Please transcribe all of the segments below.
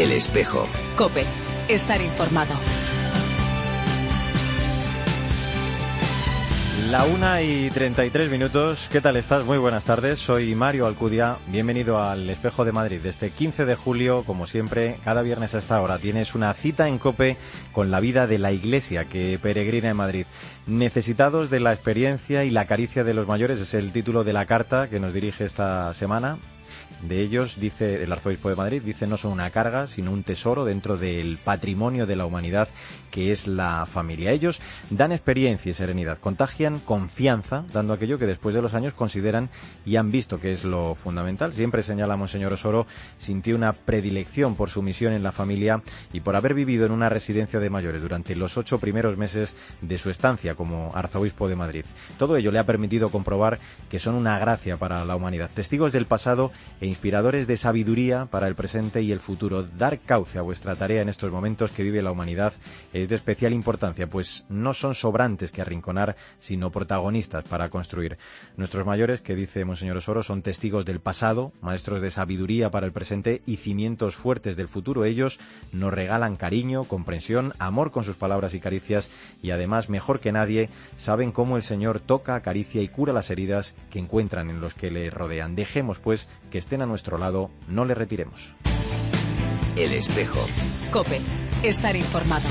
El Espejo. COPE. Estar informado. La 1:33. ¿Qué tal estás? Muy buenas tardes. Soy Mario Alcudia. Bienvenido al Espejo de Madrid. Este 15 de julio, como siempre, cada viernes a esta hora tienes una cita en COPE con la vida de la Iglesia que peregrina en Madrid. Necesitados de la experiencia y la caricia de los mayores es el título de la carta que nos dirige esta semana. De ellos, dice el arzobispo de Madrid, no son una carga, sino un tesoro dentro del patrimonio de la humanidad que es la familia. Ellos dan experiencia y serenidad, contagian confianza, dando aquello que después de los años consideran y han visto que es lo fundamental. Siempre, señala Monseñor Osoro, sintió una predilección por su misión en la familia y por haber vivido en una residencia de mayores durante los 8 primeros meses de su estancia como arzobispo de Madrid. Todo ello le ha permitido comprobar que son una gracia para la humanidad, testigos del pasado e inspiradores de sabiduría para el presente y el futuro. Dar cauce a vuestra tarea en estos momentos que vive la humanidad es de especial importancia, pues no son sobrantes que arrinconar, sino protagonistas para construir. Nuestros mayores, que dice Monseñor Osoro, son testigos del pasado, maestros de sabiduría para el presente y cimientos fuertes del futuro. Ellos nos regalan cariño, comprensión, amor con sus palabras y caricias y además, mejor que nadie, saben cómo el Señor toca, acaricia y cura las heridas que encuentran en los que le rodean. Dejemos, pues, que estén a nuestro lado, no le retiremos. El Espejo. COPE. Estar informado.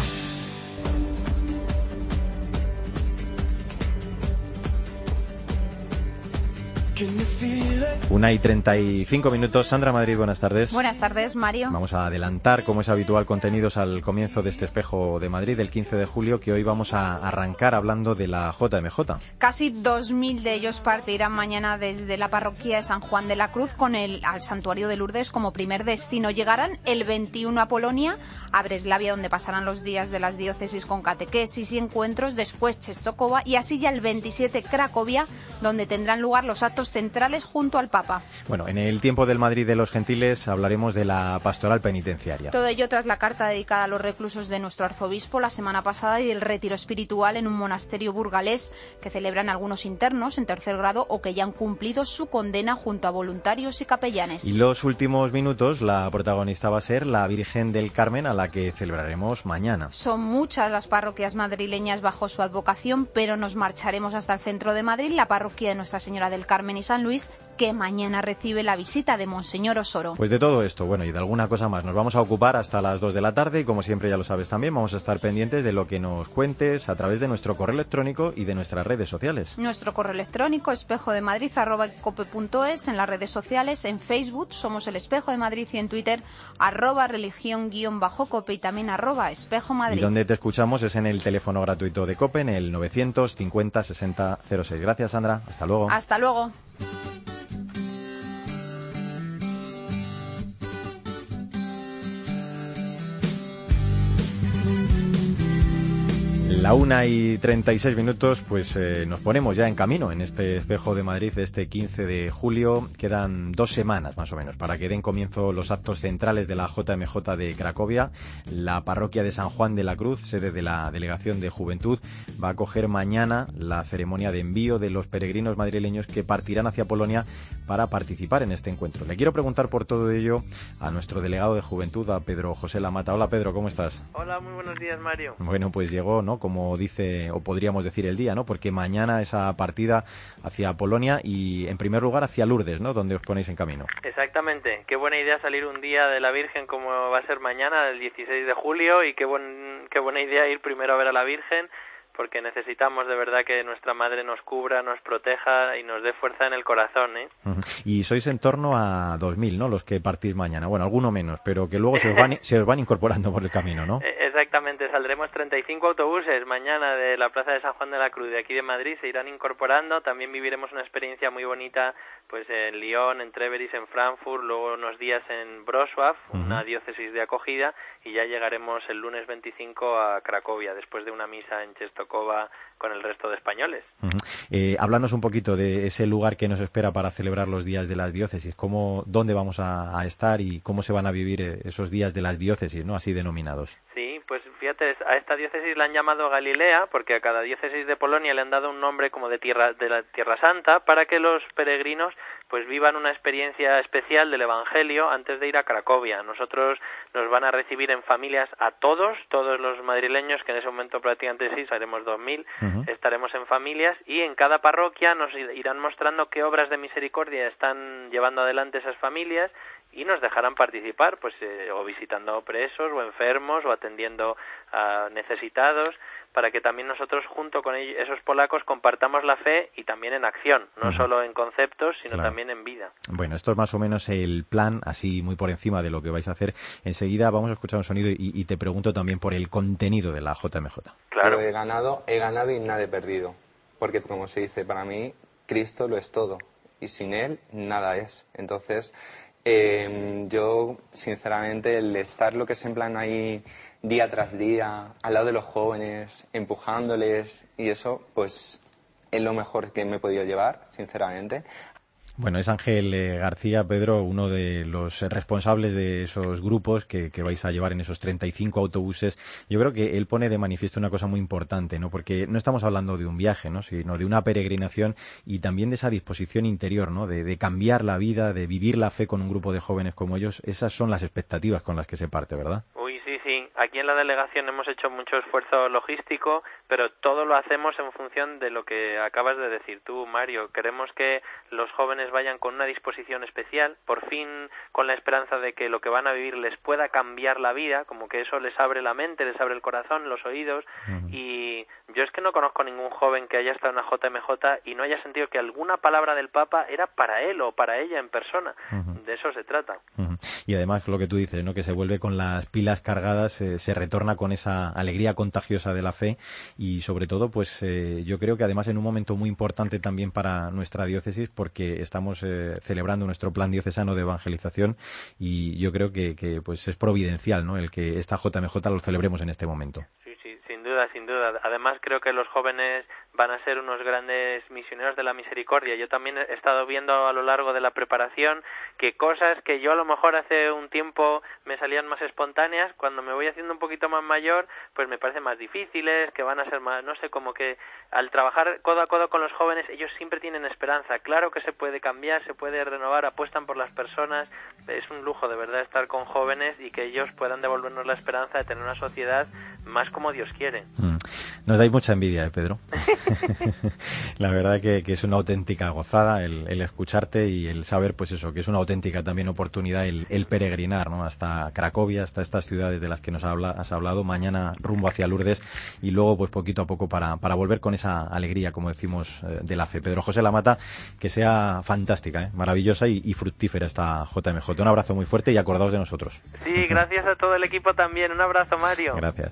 1:35. Sandra Madrid, buenas tardes. Buenas tardes, Mario. Vamos a adelantar, como es habitual, contenidos al comienzo de este Espejo de Madrid, el 15 de julio, que hoy vamos a arrancar hablando de la JMJ. Casi 2.000 de ellos partirán mañana desde la parroquia de San Juan de la Cruz al santuario de Lourdes como primer destino. Llegarán el 21 a Polonia, a Breslavia, donde pasarán los días de las diócesis con catequesis y encuentros, después Czestochowa y así ya el 27 Cracovia, donde tendrán lugar los actos centrales junto al Papa. Bueno, en el tiempo del Madrid de los Gentiles hablaremos de la pastoral penitenciaria. Todo ello tras la carta dedicada a los reclusos de nuestro arzobispo la semana pasada y el retiro espiritual en un monasterio burgalés que celebran algunos internos en tercer grado o que ya han cumplido su condena junto a voluntarios y capellanes. Y los últimos minutos, la protagonista va a ser la Virgen del Carmen, a la que celebraremos mañana. Son muchas las parroquias madrileñas bajo su advocación, pero nos marcharemos hasta el centro de Madrid, la parroquia de Nuestra Señora del Carmen y San Luis, que mañana recibe la visita de Monseñor Osoro. Pues de todo esto, bueno, y de alguna cosa más, nos vamos a ocupar hasta las 2 de la tarde y como siempre ya lo sabes también, vamos a estar pendientes de lo que nos cuentes a través de nuestro correo electrónico y de nuestras redes sociales. Nuestro correo electrónico, espejodemadrid@cope.es, en las redes sociales, en Facebook somos El Espejo de Madrid y en Twitter @religión_cope y también @espejomadrid. Y donde te escuchamos es en el teléfono gratuito de COPE, en el 950 60 06. Gracias, Sandra. Hasta luego. Hasta luego. La 1:36, pues nos ponemos ya en camino en este Espejo de Madrid de este 15 de julio. Quedan 2 semanas más o menos para que den comienzo los actos centrales de la JMJ de Cracovia. La parroquia de San Juan de la Cruz, sede de la Delegación de Juventud, va a acoger mañana la ceremonia de envío de los peregrinos madrileños que partirán hacia Polonia para participar en este encuentro. Le quiero preguntar por todo ello a nuestro delegado de Juventud, a Pedro José Lamata. Hola, Pedro, ¿cómo estás? Hola, muy buenos días, Mario. Bueno, pues llegó, ¿no?, como dice, o podríamos decir el día, ¿no? Porque mañana esa partida hacia Polonia y, en primer lugar, hacia Lourdes, ¿no?, donde os ponéis en camino. Exactamente. Qué buena idea salir un día de la Virgen como va a ser mañana, el 16 de julio, y qué buena idea ir primero a ver a la Virgen, porque necesitamos de verdad que nuestra Madre nos cubra, nos proteja y nos dé fuerza en el corazón, ¿eh? Y sois en torno a 2.000, ¿no?, los que partís mañana. Bueno, alguno menos, pero que luego se os van incorporando por el camino, ¿no? Exactamente, saldremos 35 autobuses mañana de la Plaza de San Juan de la Cruz de aquí de Madrid, se irán incorporando. También viviremos una experiencia muy bonita pues en Lyon, en Treveris, en Frankfurt, luego unos días en Wrocław, una diócesis de acogida, y ya llegaremos el lunes 25 a Cracovia, después de una misa en Czestochowa con el resto de españoles. Háblanos un poquito de ese lugar que nos espera para celebrar los días de las diócesis, dónde vamos a estar y cómo se van a vivir esos días de las diócesis, ¿no?, así denominados. Sí, pues fíjate fíjate, a esta diócesis la han llamado Galilea porque a cada diócesis de Polonia le han dado un nombre como de la Tierra Santa para que los peregrinos pues vivan una experiencia especial del Evangelio antes de ir a Cracovia. Nosotros nos van a recibir en familias a todos los madrileños, que en ese momento prácticamente sí, seremos 2.000, estaremos en familias, y en cada parroquia nos irán mostrando qué obras de misericordia están llevando adelante esas familias y nos dejarán participar, pues o visitando presos o enfermos o atendiendo a necesitados, para que también nosotros junto con ellos, esos polacos, compartamos la fe y también en acción, no solo en conceptos, sino también en vida. Bueno, esto es más o menos el plan, así muy por encima de lo que vais a hacer. Enseguida vamos a escuchar un sonido y te pregunto también por el contenido de la JMJ. Claro. Pero he ganado y nada he perdido, porque como se dice, para mí Cristo lo es todo y sin Él nada es. Entonces, yo sinceramente el estar lo que es en plan ahí día tras día, al lado de los jóvenes, empujándoles, y eso, pues, es lo mejor que me he podido llevar, sinceramente. Bueno, es Ángel García, Pedro, uno de los responsables de esos grupos que vais a llevar en esos 35 autobuses. Yo creo que él pone de manifiesto una cosa muy importante, ¿no? Porque no estamos hablando de un viaje, ¿no? Sino de una peregrinación y también de esa disposición interior, ¿no? De cambiar la vida, de vivir la fe con un grupo de jóvenes como ellos. Esas son las expectativas con las que se parte, ¿verdad? Sí, aquí en la delegación hemos hecho mucho esfuerzo logístico, pero todo lo hacemos en función de lo que acabas de decir tú, Mario. Queremos que los jóvenes vayan con una disposición especial, por fin con la esperanza de que lo que van a vivir les pueda cambiar la vida, como que eso les abre la mente, les abre el corazón, los oídos, y yo es que no conozco ningún joven que haya estado en una JMJ y no haya sentido que alguna palabra del Papa era para él o para ella en persona. De eso se trata. Y además lo que tú dices, ¿no? Que se vuelve con las pilas cargadas, se retorna con esa alegría contagiosa de la fe y sobre todo, pues yo creo que además en un momento muy importante también para nuestra diócesis, porque estamos celebrando nuestro plan diocesano de evangelización y yo creo que pues es providencial, ¿no? El que esta JMJ lo celebremos en este momento. Sin duda. Además, creo que los jóvenes van a ser unos grandes misioneros de la misericordia. Yo también he estado viendo a lo largo de la preparación que cosas que yo a lo mejor hace un tiempo me salían más espontáneas, cuando me voy haciendo un poquito más mayor, pues me parecen más difíciles, que van a ser más, no sé, como que al trabajar codo a codo con los jóvenes, ellos siempre tienen esperanza. Claro que se puede cambiar, se puede renovar, apuestan por las personas. Es un lujo, de verdad, estar con jóvenes y que ellos puedan devolvernos la esperanza de tener una sociedad más como Dios quiere. Nos dais mucha envidia, Pedro. La verdad que es una auténtica gozada el escucharte y el saber, pues eso, que es una auténtica también oportunidad el peregrinar, ¿no? Hasta Cracovia, hasta estas ciudades de las que nos has hablado, mañana rumbo hacia Lourdes y luego pues poquito a poco para volver con esa alegría, como decimos, de la fe. Pedro José Lamata, que sea fantástica, maravillosa y fructífera esta JMJ. Un abrazo muy fuerte y acordaos de nosotros. Sí, gracias a todo el equipo también. Un abrazo, Mario. Gracias.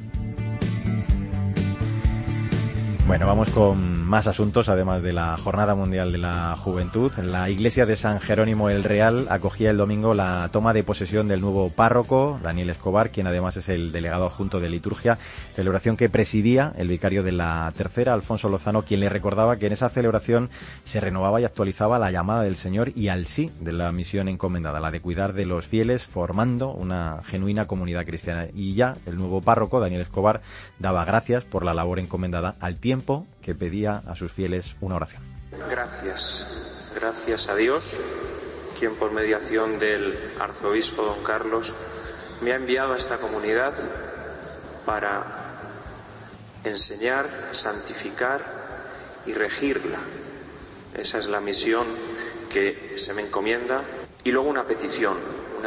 Bueno, vamos con más asuntos, además de la Jornada Mundial de la Juventud. La iglesia de San Jerónimo el Real acogía el domingo la toma de posesión del nuevo párroco, Daniel Escobar, quien además es el delegado adjunto de liturgia, celebración que presidía el vicario de la Tercera, Alfonso Lozano, quien le recordaba que en esa celebración se renovaba y actualizaba la llamada del Señor y al sí de la misión encomendada, la de cuidar de los fieles, formando una genuina comunidad cristiana. Y ya el nuevo párroco, Daniel Escobar, daba gracias por la labor encomendada al tiempo que pedía a sus fieles una oración. Gracias a Dios, quien por mediación del arzobispo don Carlos me ha enviado a esta comunidad para enseñar, santificar y regirla. Esa es la misión que se me encomienda. Y luego una petición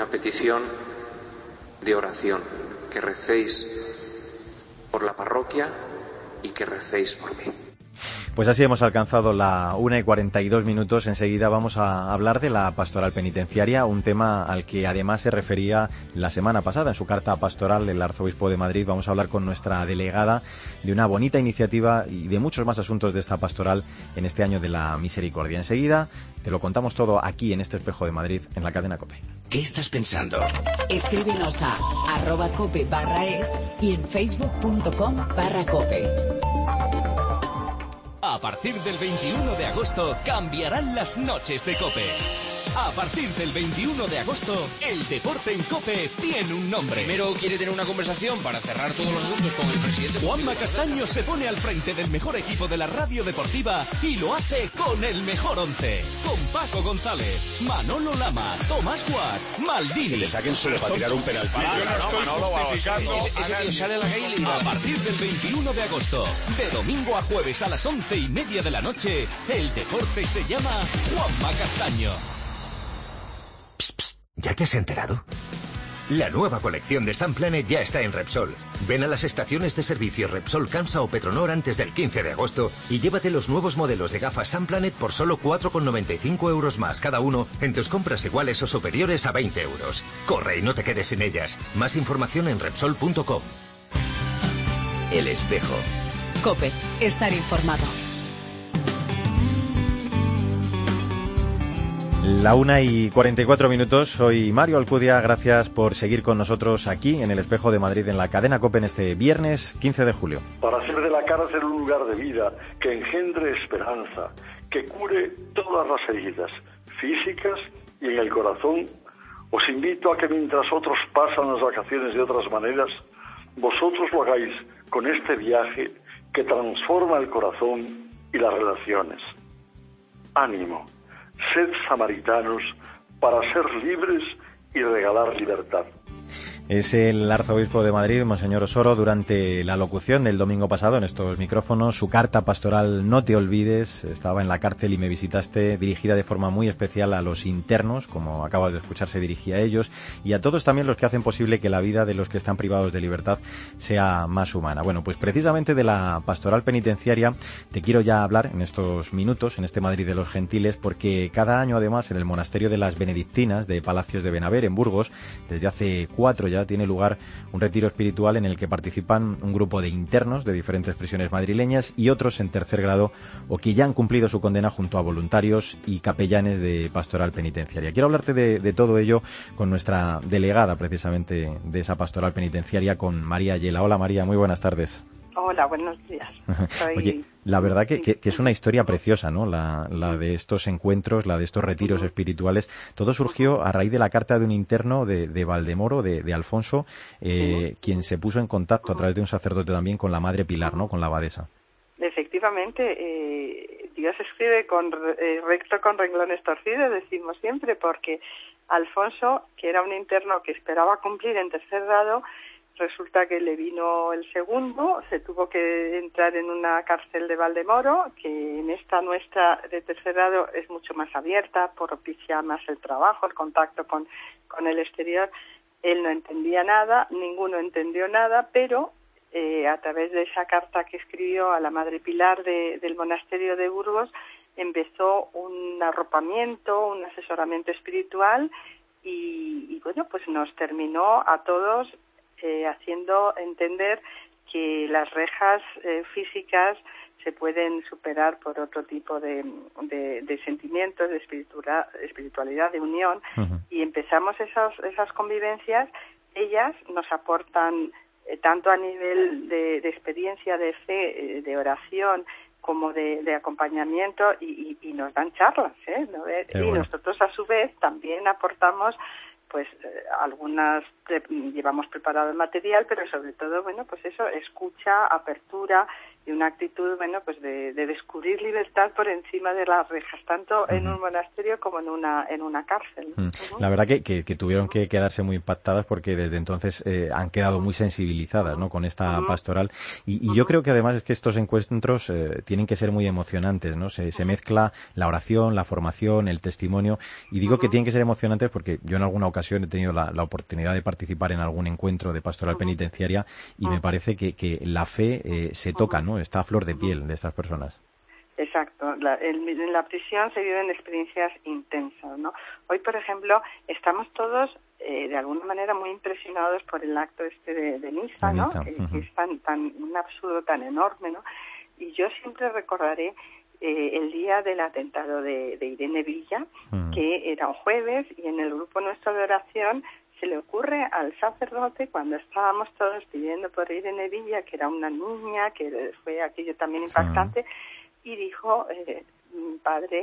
de oración, que recéis por la parroquia y que recéis por mí. Pues así hemos alcanzado la 1:42. Enseguida vamos a hablar de la pastoral penitenciaria, un tema al que además se refería la semana pasada en su carta pastoral el arzobispo de Madrid. Vamos a hablar con nuestra delegada de una bonita iniciativa y de muchos más asuntos de esta pastoral en este año de la misericordia. Enseguida te lo contamos todo aquí en este Espejo de Madrid, en la cadena COPE. ¿Qué estás pensando? Escríbenos a @cope/es y en facebook.com/cope. A partir del 21 de agosto cambiarán las noches de COPE. A partir del 21 de agosto, el deporte en COPE tiene un nombre. Primero quiere tener una conversación para cerrar todos los asuntos con el presidente. Juanma Castaño se pone al frente del mejor equipo de la radio deportiva y lo hace con el mejor 11. Con Paco González, Manolo Lama, Tomás Guas, Maldini. Que le saquen solo para tirar un penalti. Ese tío sale a la calle y a partir del 21 de agosto, de domingo a jueves a las 11:30 de la noche, el deporte se llama Juanma Castaño. Psst, psst, ¿ya te has enterado? La nueva colección de Sun Planet ya está en Repsol. Ven a las estaciones de servicio Repsol, Camsa o Petronor antes del 15 de agosto y llévate los nuevos modelos de gafas Sun Planet por solo 4,95 euros más cada uno en tus compras iguales o superiores a 20 euros. Corre y no te quedes sin ellas. Más información en Repsol.com. El espejo. COPE. Estar informado. La 1:44. Soy Mario Alcudia. Gracias por seguir con nosotros aquí en el Espejo de Madrid en la cadena COPE en este viernes 15 de julio. Para hacer de la cárcel un lugar de vida que engendre esperanza, que cure todas las heridas físicas y en el corazón, os invito a que mientras otros pasan las vacaciones de otras maneras, vosotros lo hagáis con este viaje que transforma el corazón y las relaciones. Ánimo. Sed samaritanos para ser libres y regalar libertad. Es el arzobispo de Madrid, Monseñor Osoro, durante la locución del domingo pasado en estos micrófonos. Su carta pastoral No te olvides, estaba en la cárcel y me visitaste, dirigida de forma muy especial a los internos, como acabas de escuchar, se dirigía a ellos, y a todos también los que hacen posible que la vida de los que están privados de libertad sea más humana. Bueno, pues precisamente de la pastoral penitenciaria te quiero ya hablar en estos minutos, en este Madrid de los Gentiles, porque cada año además en el monasterio de las Benedictinas de Palacios de Benaver, en Burgos, desde hace 4 ya, tiene lugar un retiro espiritual en el que participan un grupo de internos de diferentes prisiones madrileñas y otros en tercer grado o que ya han cumplido su condena junto a voluntarios y capellanes de pastoral penitenciaria. Quiero hablarte de todo ello con nuestra delegada precisamente de esa pastoral penitenciaria, con María Ayela. Hola María, muy buenas tardes. Hola, buenos días. Oye, la verdad que es una historia preciosa, ¿no? La de estos encuentros, la de estos retiros espirituales. Todo surgió a raíz de la carta de un interno de Valdemoro, de Alfonso, quien se puso en contacto a través de un sacerdote también con la Madre Pilar, ¿no? Con la abadesa. Efectivamente, Dios escribe recto con renglones torcidos, decimos siempre, porque Alfonso, que era un interno que esperaba cumplir en tercer grado, resulta que le vino el segundo, se tuvo que entrar en una cárcel de Valdemoro, que en esta nuestra de tercer grado es mucho más abierta, propicia más el trabajo, el contacto con el exterior. Él no entendía nada, ninguno entendió nada, pero a través de esa carta que escribió a la Madre Pilar del monasterio de Burgos, empezó un arropamiento, un asesoramiento espiritual y bueno, pues nos terminó a todos haciendo entender que las rejas físicas se pueden superar por otro tipo de sentimientos, de espiritualidad, de unión, y empezamos esas convivencias. Ellas nos aportan tanto a nivel de experiencia, de fe, de oración, como de acompañamiento, y nos dan charlas, ¿no? Y bueno, nosotros a su vez también aportamos pues algunas llevamos preparado el material, pero sobre todo, bueno, pues eso, escucha, apertura y una actitud, bueno, pues de descubrir libertad por encima de las rejas, tanto en un monasterio como en una cárcel. La verdad que tuvieron que quedarse muy impactadas porque desde entonces han quedado muy sensibilizadas, ¿no? Con esta pastoral y yo creo que además es que estos encuentros tienen que ser muy emocionantes, ¿no? Se mezcla la oración, la formación, el testimonio, y digo que tienen que ser emocionantes porque yo en alguna ocasión he tenido la oportunidad de participar en algún encuentro de pastoral penitenciaria y me parece que la fe se toca, ¿no? Está a flor de piel de estas personas. Exacto. En la prisión se viven experiencias intensas, ¿no? Hoy, por ejemplo, estamos todos de alguna manera muy impresionados por el acto de misa, ¿no? Que es un absurdo tan enorme, ¿no? Y yo siempre recordaré el día del atentado de Irene Villa, que era un jueves, y en el grupo nuestro de oración se le ocurre al sacerdote, cuando estábamos todos pidiendo por Irene Villa, que era una niña, que fue aquello también impactante, y dijo, padre,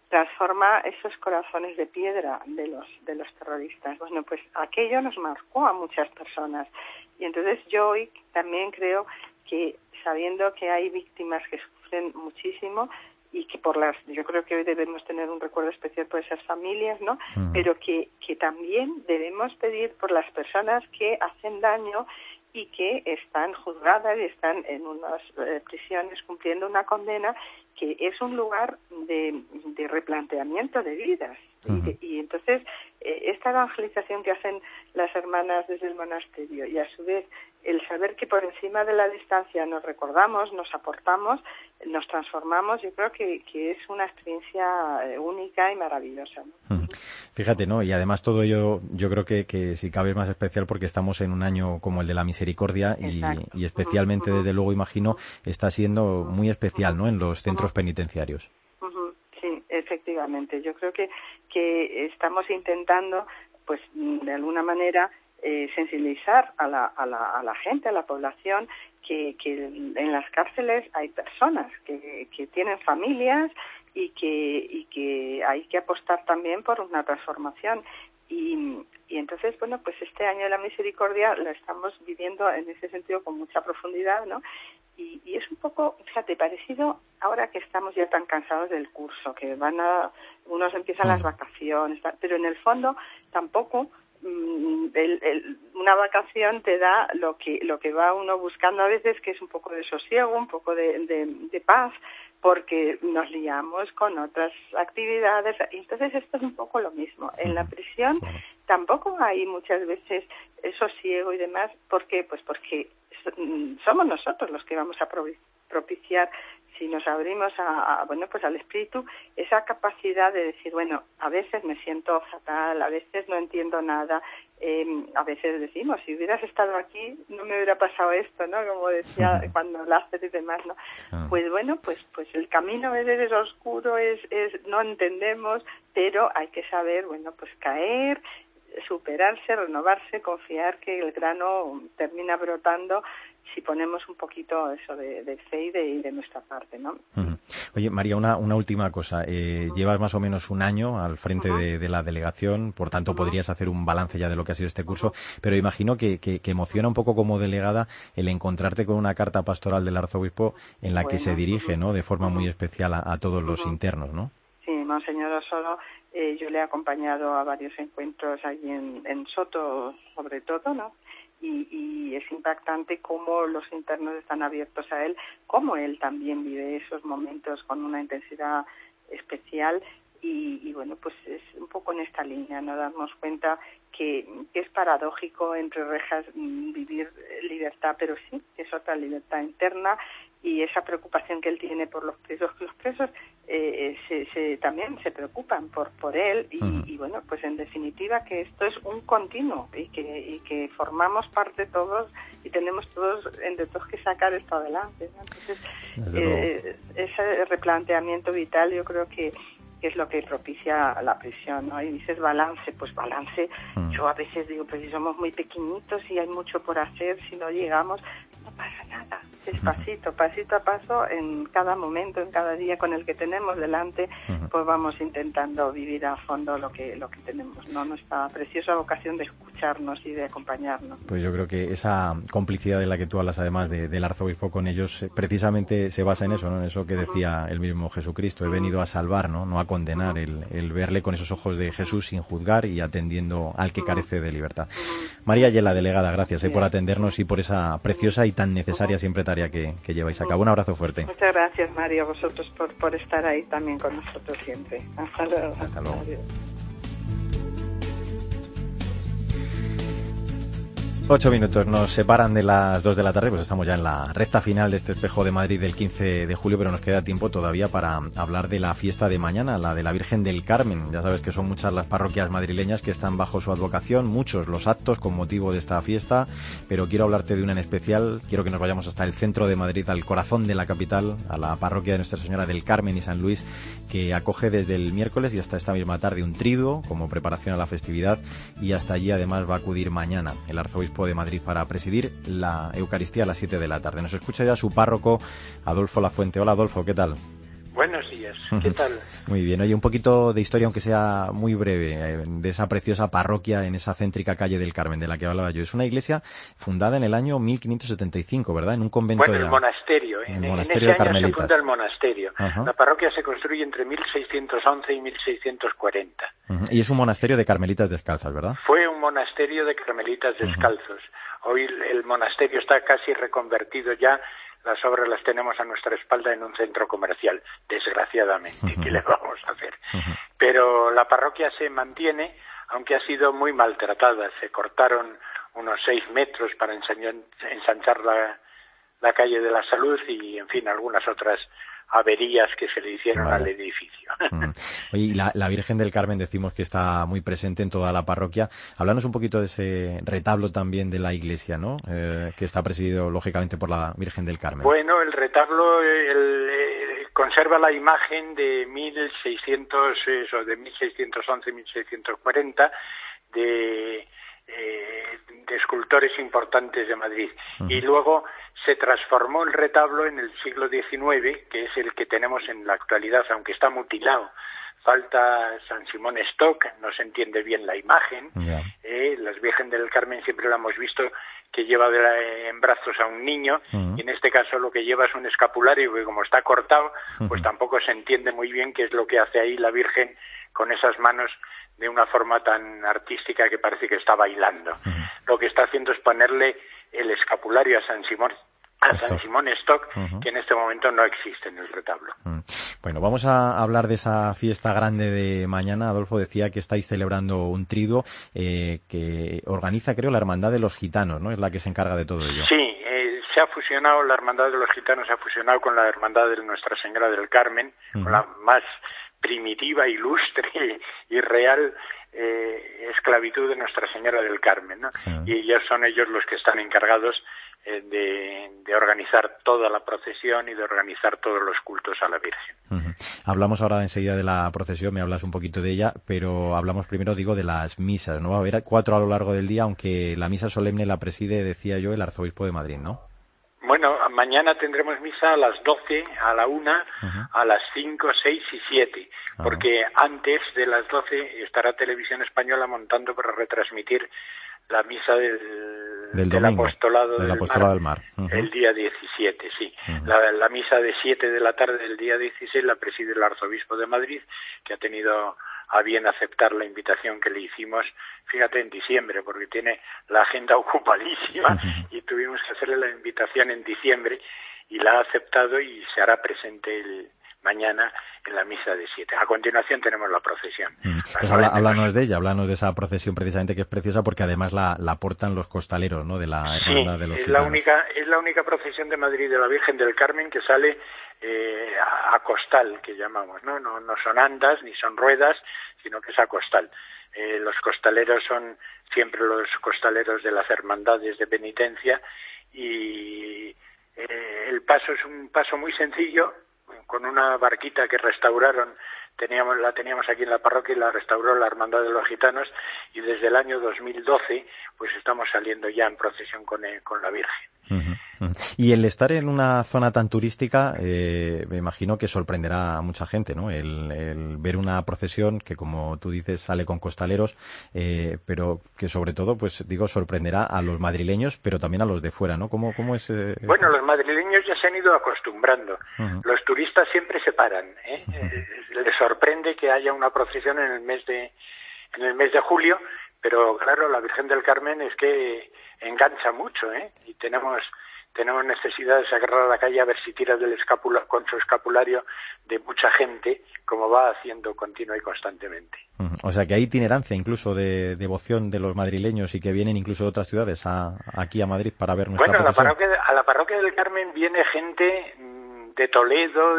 transforma esos corazones de piedra de los terroristas. Bueno, pues aquello nos marcó a muchas personas. Y entonces yo hoy también creo que, sabiendo que hay víctimas que sufren muchísimo, y que yo creo que hoy debemos tener un recuerdo especial por esas familias, ¿no? Pero que también debemos pedir por las personas que hacen daño y que están juzgadas y están en unas prisiones cumpliendo una condena, que es un lugar de replanteamiento de vidas. Y entonces esta evangelización que hacen las hermanas desde el monasterio, y a su vez el saber que por encima de la distancia nos recordamos, nos aportamos, nos transformamos, yo creo que es una experiencia única y maravillosa, ¿no? Fíjate, ¿no? Y además todo ello yo creo que si cabe es más especial porque estamos en un año como el de la misericordia y especialmente, desde luego, imagino, está siendo muy especial, ¿no?, en los centros penitenciarios. Sí, efectivamente. Yo creo que estamos intentando, pues, de alguna manera, sensibilizar a la gente, a la población, que en las cárceles hay personas que tienen familias y que hay que apostar también por una transformación. Y entonces, bueno, pues este año de la misericordia lo estamos viviendo en ese sentido con mucha profundidad, ¿no? Y es un poco, fíjate, parecido ahora que estamos ya tan cansados del curso, que unos empiezan las vacaciones, pero en el fondo tampoco una vacación te da lo que va uno buscando a veces, que es un poco de sosiego, un poco de paz, porque nos liamos con otras actividades. Entonces esto es un poco lo mismo. En la prisión tampoco hay muchas veces sosiego y demás. ¿Por qué? Pues porque somos nosotros los que vamos a propiciar, si nos abrimos pues al espíritu, esa capacidad de decir, bueno, a veces me siento fatal, a veces no entiendo nada, a veces decimos, si hubieras estado aquí no me hubiera pasado esto, ¿no? Como decía cuando Lázaro y demás, ¿no? Pues bueno, pues el camino a veces es oscuro, no entendemos, pero hay que saber, bueno, pues caer, superarse, renovarse, confiar que el grano termina brotando si ponemos un poquito eso de fe y de nuestra parte, ¿no? Oye, María, una última cosa. Llevas más o menos un año al frente de la delegación, por tanto podrías hacer un balance ya de lo que ha sido este curso, pero imagino que emociona un poco como delegada el encontrarte con una carta pastoral del arzobispo en la que se dirige, ¿no?, de forma muy especial a todos los internos, ¿no? Sí, Monseñor Osoro, yo le he acompañado a varios encuentros allí en Soto, sobre todo, ¿no? Y es impactante cómo los internos están abiertos a él, cómo él también vive esos momentos con una intensidad especial y bueno, pues es un poco en esta línea, ¿no? Darnos cuenta que es paradójico entre rejas vivir libertad, pero sí, es otra libertad interna, y esa preocupación que él tiene por los presos, que los presos también se preocupan por él y bueno, pues en definitiva que esto es un continuo y que formamos parte todos y tenemos todos entre todos que sacar esto adelante, ¿no? Entonces ese replanteamiento vital yo creo que es lo que propicia la prisión, ¿no? Y dices balance, pues balance, yo a veces digo, pues si somos muy pequeñitos y hay mucho por hacer, si no llegamos, no pasa nada, despacito, pasito a paso, en cada momento, en cada día con el que tenemos delante, pues vamos intentando vivir a fondo lo que tenemos, ¿no? Nuestra preciosa vocación de escucharnos y de acompañarnos. Pues yo creo que esa complicidad de la que tú hablas, además del arzobispo con ellos, precisamente se basa en eso, ¿no? En eso que decía el mismo Jesucristo, he venido a salvar, ¿no? A condenar, el verle con esos ojos de Jesús sin juzgar y atendiendo al que carece de libertad. María Yela, delegada, gracias por atendernos y por esa preciosa y tan necesaria siempre tarea que lleváis a cabo. Un abrazo fuerte. Muchas gracias, María, a vosotros por estar ahí también con nosotros siempre. Hasta luego. Hasta luego. Adiós. 8 minutos nos separan de las 2 de la tarde, pues estamos ya en la recta final de este Espejo de Madrid del 15 de julio, pero nos queda tiempo todavía para hablar de la fiesta de mañana, la de la Virgen del Carmen. Ya sabes que son muchas las parroquias madrileñas que están bajo su advocación, muchos los actos con motivo de esta fiesta, pero quiero hablarte de una en especial. Quiero que nos vayamos hasta el centro de Madrid, al corazón de la capital, a la parroquia de Nuestra Señora del Carmen y San Luis, que acoge desde el miércoles y hasta esta misma tarde un triduo como preparación a la festividad, y hasta allí además va a acudir mañana el arzobispo de Madrid para presidir la Eucaristía a las 7 de la tarde. Nos escucha ya su párroco, Adolfo Lafuente. Hola, Adolfo, ¿qué tal? Buenos días, ¿qué tal? Muy bien, oye, un poquito de historia, aunque sea muy breve, de esa preciosa parroquia en esa céntrica calle del Carmen de la que hablaba yo. Es una iglesia fundada en el año 1575, ¿verdad? En un convento. Bueno, el monasterio. En ese monasterio de año Carmelitas. se funda el monasterio. Ajá. La parroquia se construye entre 1611 y 1640. Y es un monasterio de carmelitas descalzas, ¿verdad? Fue un monasterio de carmelitas descalzos. Hoy el monasterio está casi reconvertido ya. Las obras las tenemos a nuestra espalda en un centro comercial, desgraciadamente. ¿Qué le vamos a hacer? Pero la parroquia se mantiene, aunque ha sido muy maltratada. Se cortaron unos 6 metros para ensanchar la calle de la Salud y, en fin, algunas otras averías que se le hicieron al edificio. Oye, y la Virgen del Carmen decimos que está muy presente en toda la parroquia. Háblanos un poquito de ese retablo también de la iglesia, ¿no? Que está presidido, lógicamente, por la Virgen del Carmen. Bueno, el retablo conserva la imagen de 1611-1640 de escultores importantes de Madrid. Y luego se transformó el retablo en el siglo XIX, que es el que tenemos en la actualidad, aunque está mutilado. Falta San Simón Stock, no se entiende bien la imagen. Las Virgen del Carmen siempre la hemos visto que lleva en brazos a un niño, y en este caso lo que lleva es un escapulario que, como está cortado, pues tampoco se entiende muy bien qué es lo que hace ahí la Virgen con esas manos de una forma tan artística que parece que está bailando. Lo que está haciendo es ponerle el escapulario a San Simón Stock, que en este momento no existe en el retablo. Bueno, vamos a hablar de esa fiesta grande de mañana. Adolfo decía que estáis celebrando un triduo que organiza, creo, la Hermandad de los Gitanos, ¿no? Es la que se encarga de todo ello. Sí, se ha fusionado, la Hermandad de los Gitanos se ha fusionado con la Hermandad de Nuestra Señora del Carmen, con la más primitiva, ilustre y real esclavitud de Nuestra Señora del Carmen, ¿no? Y son ellos los que están encargados de organizar toda la procesión y de organizar todos los cultos a la Virgen. Hablamos ahora enseguida de la procesión, me hablas un poquito de ella, pero hablamos primero, digo, de las misas, ¿no? Va a haber 4 a lo largo del día, aunque la misa solemne la preside, decía yo, el Arzobispo de Madrid, ¿no? Bueno, mañana tendremos misa a las 12, a la 1, a las 5, 6 y 7, porque antes de las 12 estará Televisión Española montando para retransmitir la misa del apostolado del mar. El día 17, sí. La misa de 7 de la tarde del día 16 la preside el Arzobispo de Madrid, que ha tenido a bien aceptar la invitación que le hicimos, fíjate, en diciembre, porque tiene la agenda ocupadísima y tuvimos que hacerle la invitación en diciembre y la ha aceptado y se hará presente mañana en la misa de 7. A continuación tenemos la procesión. Pues háblanos de ella, háblanos de esa procesión precisamente, que es preciosa porque además la portan los costaleros, ¿no? De la Hermandad de los Gitanos. Es la única procesión de Madrid de la Virgen del Carmen que sale a costal, que llamamos, ¿no? No son andas ni son ruedas, sino que es a costal. Los costaleros son siempre los costaleros de las hermandades de penitencia y el paso es un paso muy sencillo, con una barquita que restauraron, la teníamos aquí en la parroquia y la restauró la Hermandad de los Gitanos, y desde el año 2012 pues estamos saliendo ya en procesión con la Virgen. Y el estar en una zona tan turística, me imagino que sorprenderá a mucha gente, ¿no? El ver una procesión que, como tú dices, sale con costaleros, pero que sobre todo, pues digo, sorprenderá a los madrileños, pero también a los de fuera, ¿no? ¿Cómo es? Bueno, los madrileños ya se han ido acostumbrando. Los turistas siempre se paran, les sorprende que haya una procesión en el mes de julio, pero claro, la Virgen del Carmen es que engancha mucho, y tenemos necesidad de sacarla a la calle a ver si tira con su escapulario de mucha gente, como va haciendo continua y constantemente. O sea que hay itinerancia incluso de devoción de los madrileños y que vienen incluso de otras ciudades aquí a Madrid para ver nuestra procesión. A la parroquia del Carmen viene gente de Toledo,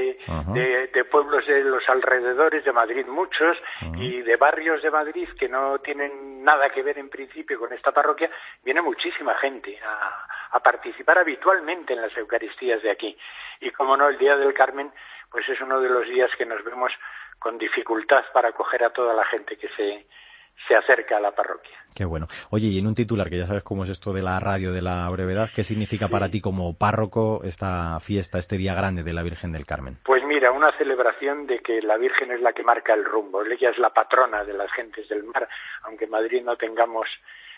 de pueblos de los alrededores de Madrid, muchos, y de barrios de Madrid que no tienen nada que ver en principio con esta parroquia. Viene muchísima gente a participar habitualmente en las Eucaristías de aquí. Y como no, el Día del Carmen pues es uno de los días que nos vemos con dificultad para acoger a toda la gente que se acerca a la parroquia. Qué bueno. Oye, y en un titular, que ya sabes cómo es esto de la radio de la brevedad, ¿qué significa para ti como párroco esta fiesta, este día grande de la Virgen del Carmen? Pues mira, una celebración de que la Virgen es la que marca el rumbo. Ella es la patrona de las gentes del mar, aunque en Madrid no tengamos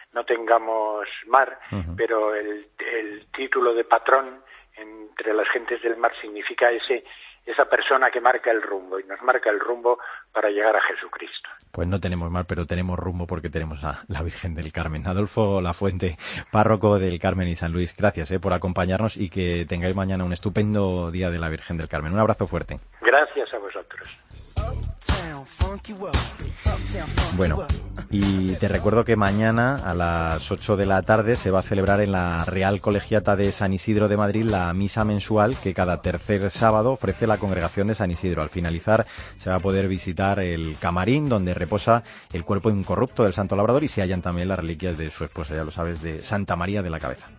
mar, pero el título de patrón entre las gentes del mar significa esa persona que marca el rumbo, y nos marca el rumbo para llegar a Jesucristo. Pues no tenemos mar, pero tenemos rumbo porque tenemos a la Virgen del Carmen. Adolfo Lafuente, párroco del Carmen y San Luis, gracias por acompañarnos y que tengáis mañana un estupendo día de la Virgen del Carmen. Un abrazo fuerte. Gracias a vosotros. Bueno, y te recuerdo que mañana a las 8 de la tarde se va a celebrar en la Real Colegiata de San Isidro de Madrid la misa mensual que cada tercer sábado ofrece la Congregación de San Isidro. Al finalizar se va a poder visitar el camarín donde reposa el cuerpo incorrupto del Santo Labrador y se hallan también las reliquias de su esposa, ya lo sabes, de Santa María de la Cabeza.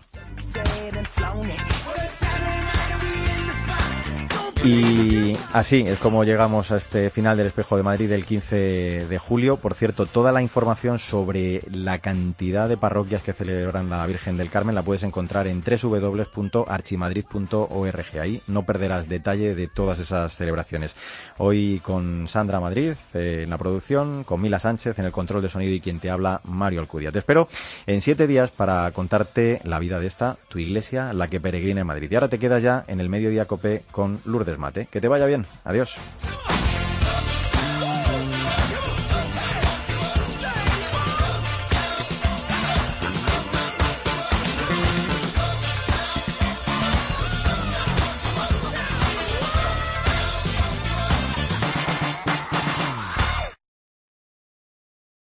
Y así es como llegamos a este final del Espejo de Madrid del 15 de julio. Por cierto, toda la información sobre la cantidad de parroquias que celebran la Virgen del Carmen la puedes encontrar en www.archimadrid.org. Ahí no perderás detalle de todas esas celebraciones. Hoy con Sandra Madrid en la producción, con Mila Sánchez en el control de sonido y quien te habla, Mario Alcudia. Te espero en 7 días para contarte la vida de esta, tu iglesia, la que peregrina en Madrid. Y ahora te quedas ya en el Mediodía Cope con Lourdes Mate. Que te vaya bien. Adiós.